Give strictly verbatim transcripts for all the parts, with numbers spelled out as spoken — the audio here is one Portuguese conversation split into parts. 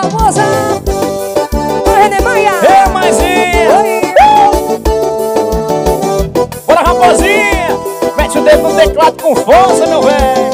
famosa. Bora, René Maia. Ei, maisinha. Bora, raposinha. Mete o dedo no teclado com força, meu velho.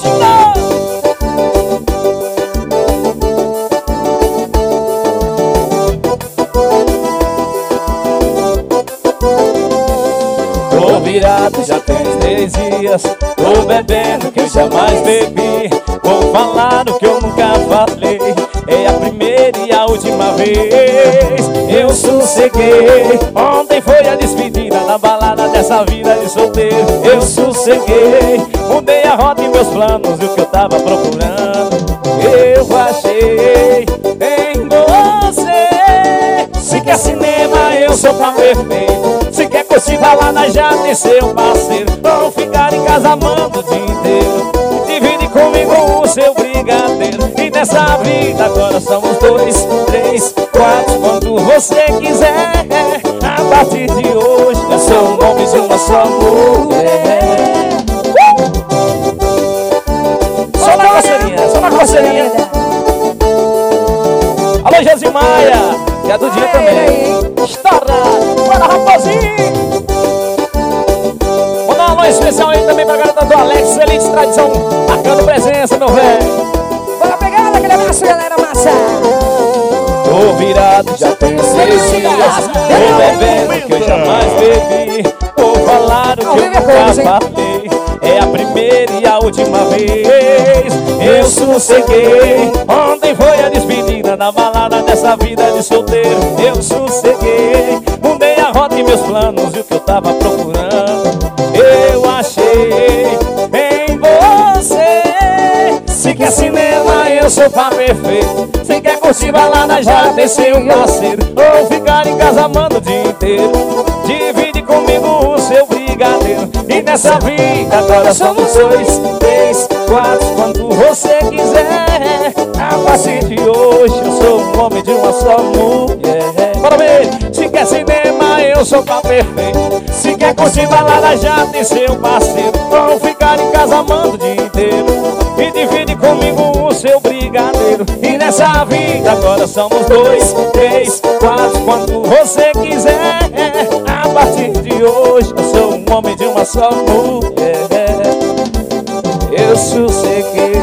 Tô virado, já tem três dias. Tô bebendo que eu jamais bebi. Vou falar o que eu nunca falei. É a primeira e a última vez. Eu sosseguei. Ontem foi a despedida da balada dessa vida de solteiro. Eu sosseguei. Mudei a rota e meus planos e o que eu tava procurando eu achei em você. Se quer cinema, eu sou pra perfeito. Se quer curtir balada, já tem seu parceiro. Não ficar em casa amando o dia inteiro. Divide comigo o seu brigadeiro. E nessa vida agora somos dois, três, quatro, quando você quiser. A partir de hoje eu sou um homem de uma só mulher. uh! Só na coceirinha, só na coceirinha. Alô, Josimaia, que é do dia também. Estourado, bora, raposinho. Mandar um alô especial aí também pra garota do Alex Elite Tradição, marcando presença, meu velho. Bora pegar aquele abraço, galera massa. Tô virado, já tenho seis dias. Tô bebendo que eu jamais bebi. Vou falar o que eu nunca falei. É a primeira e a última vez. Eu sosseguei. Ontem foi a despedida da balada dessa vida de solteiro. Eu sosseguei. Mudei a rota e meus planos e o que eu tava procurando eu achei em você. Se quer cinema, eu sou pra perfeito. Se quer curtir balada, já tem seu parceiro. Ou ficar em casa amando o dia inteiro. Divide comigo o seu brigadeiro. E nessa vida agora somos dois, três, quatro, quando você quiser. A partir de hoje eu sou um homem de uma só mulher. Bora ver! Se quer cinema, eu sou pra perfeito. Se quer curtir balada, já tem seu parceiro. Vão ficar em casa amando o dia inteiro. E divide comigo o seu brigadeiro. E nessa vida agora somos dois, três, quatro, quando você quiser. A partir de hoje eu sou um homem de uma só mulher. Eu sosseguei.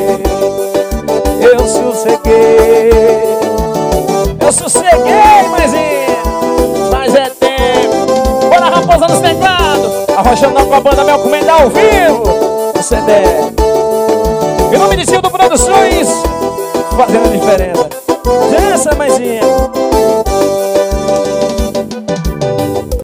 Eu sosseguei. Eu sosseguei, maisinha. Mas é tempo. Bora, raposa nos teclados. Arrochando com a banda Mel Comenda ao vivo. O C D. Em nome de Sildo Produções, fazendo a diferença. Dança, maisinha.